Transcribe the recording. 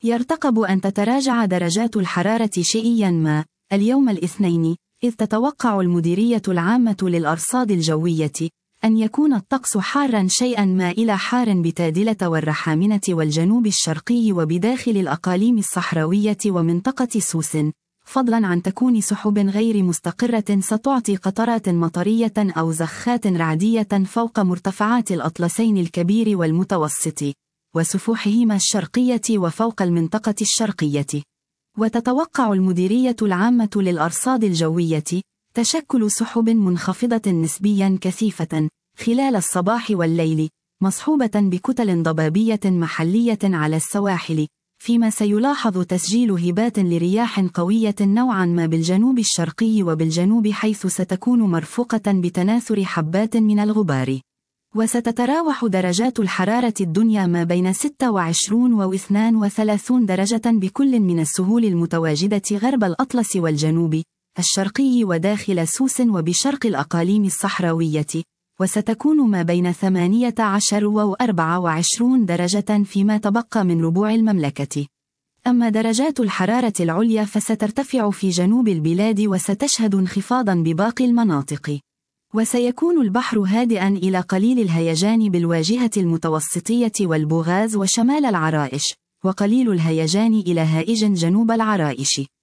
يرتقب أن تتراجع درجات الحرارة شيئياً ما اليوم الاثنين، إذ تتوقع المديرية العامة للأرصاد الجوية أن يكون الطقس حاراً شيئاً ما إلى حار بتادلة والرحامنة والجنوب الشرقي وبداخل الأقاليم الصحراوية ومنطقة سوس، فضلاً عن تكون سحب غير مستقرة ستعطي قطرات مطرية أو زخات رعدية فوق مرتفعات الأطلسين الكبير والمتوسط وسفوحهما الشرقية وفوق المنطقة الشرقية. وتتوقع المديرية العامة للأرصاد الجوية تشكل سحب منخفضة نسبياً كثيفة خلال الصباح والليل، مصحوبة بكتل ضبابية محلية على السواحل، فيما سيلاحظ تسجيل هبات لرياح قوية نوعاً ما بالجنوب الشرقي وبالجنوب، حيث ستكون مرفوقة بتناثر حبات من الغبار. وستتراوح درجات الحرارة الدنيا ما بين 26 و 32 درجة بكل من السهول المتواجدة غرب الأطلس والجنوب الشرقي وداخل سوس وبشرق الأقاليم الصحراوية، وستكون ما بين 18 و 24 درجة فيما تبقى من ربوع المملكة. أما درجات الحرارة العليا فسترتفع في جنوب البلاد وستشهد انخفاضا بباقي المناطق. وسيكون البحر هادئا إلى قليل الهيجان بالواجهة المتوسطية والبوغاز وشمال العرائش، وقليل الهيجان إلى هائج جنوب العرائش.